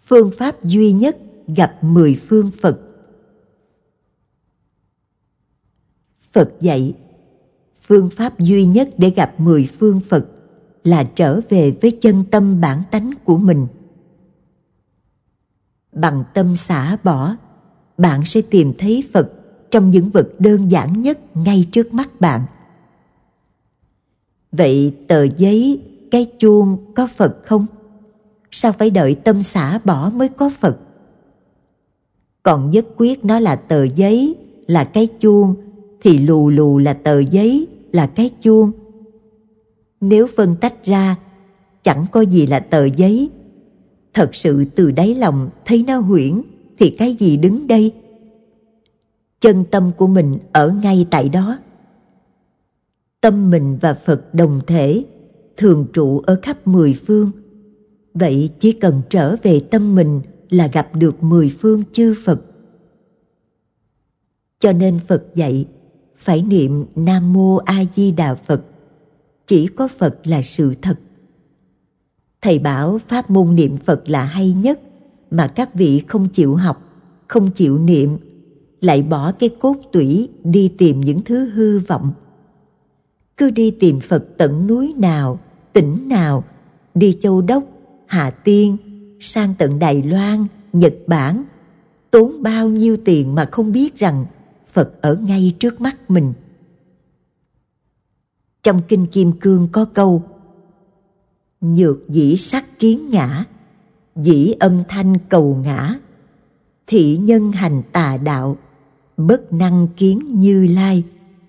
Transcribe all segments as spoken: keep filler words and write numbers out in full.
phương pháp duy nhất gặp mười phương Phật. Phật dạy, phương pháp duy nhất để gặp mười phương Phật là trở về với chân tâm bản tánh của mình. Bằng tâm xả bỏ, bạn sẽ tìm thấy Phật trong những vật đơn giản nhất ngay trước mắt bạn. Vậy tờ giấy, cái chuông có Phật không? Sao phải đợi tâm xả bỏ mới có Phật? Còn nhất quyết nó là tờ giấy, là cái chuông, thì lù lù là tờ giấy, là cái chuông. Nếu phân tách ra, chẳng có gì là tờ giấy. Thật sự từ đáy lòng thấy nó huyễn, thì cái gì đứng đây? Chân tâm của mình ở ngay tại đó. Tâm mình và Phật đồng thể, thường trụ ở khắp mười phương. Vậy chỉ cần trở về tâm mình là gặp được mười phương chư Phật. Cho nên Phật dạy, phải niệm Nam Mô A Di Đà Phật. Chỉ có Phật là sự thật. Thầy bảo pháp môn niệm Phật là hay nhất, mà các vị không chịu học, không chịu niệm, lại bỏ cái cốt tủy đi tìm những thứ hư vọng. Cứ đi tìm Phật tận núi nào, tỉnh nào, đi Châu Đốc, Hà Tiên, sang tận Đài Loan, Nhật Bản, tốn bao nhiêu tiền mà không biết rằng Phật ở ngay trước mắt mình. Trong Kinh Kim Cương có câu: nhược dĩ sắc kiến ngã, dĩ âm thanh cầu ngã, thị nhân hành tà đạo, bất năng kiến Như Lai.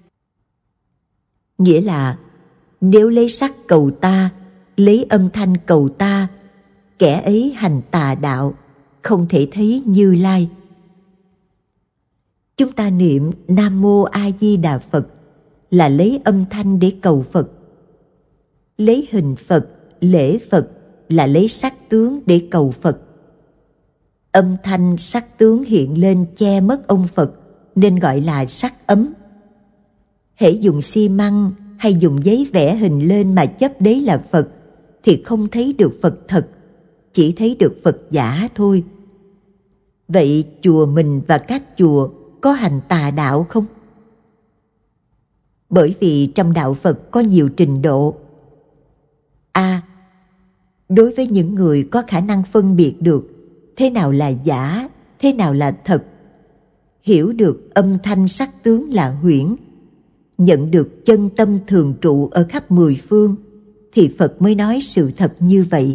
Nghĩa là nếu lấy sắc cầu ta, lấy âm thanh cầu ta, kẻ ấy hành tà đạo, không thể thấy Như Lai. Chúng ta niệm Nam Mô A Di Đà Phật là lấy âm thanh để cầu Phật. Lấy hình Phật, lễ Phật là lấy sắc tướng để cầu Phật. Âm thanh sắc tướng hiện lên che mất ông Phật nên gọi là sắc ấm. Hễ dùng xi măng hay dùng giấy vẽ hình lên mà chấp đấy là Phật thì không thấy được Phật thật, chỉ thấy được Phật giả thôi. Vậy chùa mình và các chùa có hành tà đạo không? Bởi vì trong đạo Phật có nhiều trình độ. A. Đối với những người có khả năng phân biệt được thế nào là giả, thế nào là thật, hiểu được âm thanh sắc tướng là huyễn, nhận được chân tâm thường trụ ở khắp mười phương, thì Phật mới nói sự thật như vậy.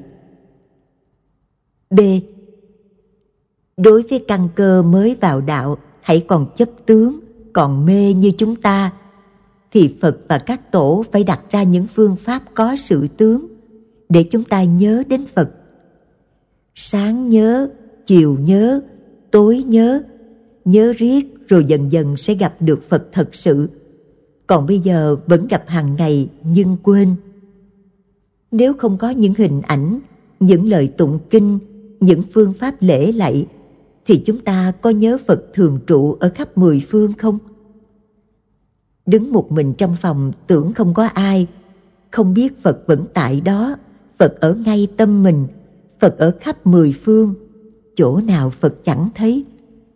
B. Đối với căn cơ mới vào đạo hãy còn chấp tướng, còn mê như chúng ta, thì Phật và các tổ phải đặt ra những phương pháp có sự tướng để chúng ta nhớ đến Phật. Sáng nhớ, chiều nhớ, tối nhớ, nhớ riết rồi dần dần sẽ gặp được Phật thật sự. Còn bây giờ vẫn gặp hàng ngày nhưng quên. Nếu không có những hình ảnh, những lời tụng kinh, những phương pháp lễ lạy, thì chúng ta có nhớ Phật thường trụ ở khắp mười phương không? Đứng một mình trong phòng tưởng không có ai, không biết Phật vẫn tại đó, Phật ở ngay tâm mình, Phật ở khắp mười phương, chỗ nào Phật chẳng thấy.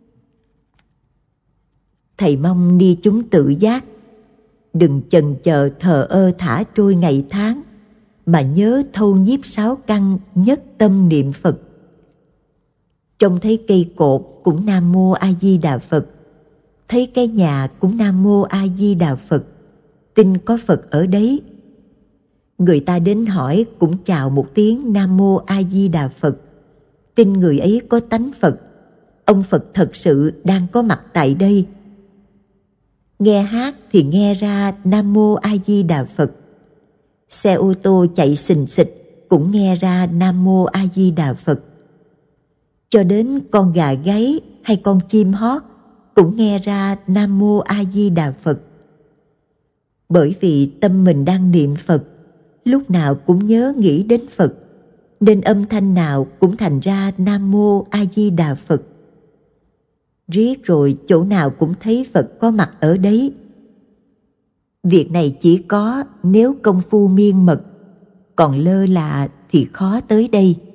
Thầy mong ni chúng tự giác, đừng chần chờ thờ ơ thả trôi ngày tháng, mà nhớ thâu nhiếp sáu căn nhất tâm niệm Phật. Trông thấy cây cột cũng Nam Mô A Di Đà Phật, thấy cái nhà cũng Nam Mô A Di Đà Phật, tin có Phật ở đấy. Người ta đến hỏi cũng chào một tiếng Nam Mô A Di Đà Phật, tin người ấy có tánh Phật, ông Phật thật sự đang có mặt tại đây. Nghe hát thì nghe ra Nam Mô A Di Đà Phật, xe ô tô chạy xình xịch cũng nghe ra Nam Mô A Di Đà Phật, cho đến con gà gáy hay con chim hót cũng nghe ra Nam Mô A Di Đà Phật. Bởi vì tâm mình đang niệm Phật, lúc nào cũng nhớ nghĩ đến Phật, nên âm thanh nào cũng thành ra Nam Mô A Di Đà Phật. Riết rồi chỗ nào cũng thấy Phật có mặt ở đấy. Việc này chỉ có nếu công phu miên mật, còn lơ là thì khó tới đây.